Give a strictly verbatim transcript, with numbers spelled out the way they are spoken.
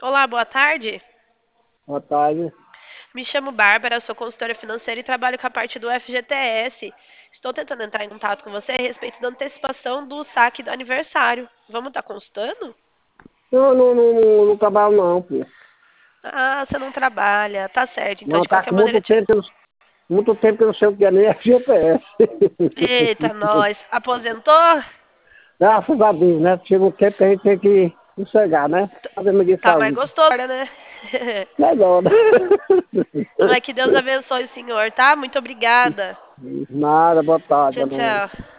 Olá, boa tarde. Boa tarde. Me chamo Bárbara, sou consultora financeira e trabalho com a parte do F G T S. Estou tentando entrar em contato com você a respeito da antecipação do saque do aniversário. Vamos estar consultando? Não, não, não, não, não trabalho não, pô. Ah, você não trabalha. Tá certo. Então, Não, de tá qualquer com maneira... muito te- tempo que eu não, muito tempo que eu não sei o que é nem F G T S. Eita, nós. Aposentou? Graças a Deus, né? Chega um tempo que a gente tem que sossegar, né? Fazer de Tá mais saúde. gostoso agora, né? Melhor, né? Ai, que Deus abençoe o senhor, tá? Muito obrigada. Nada, boa tarde, Tchau, boa noite. tchau.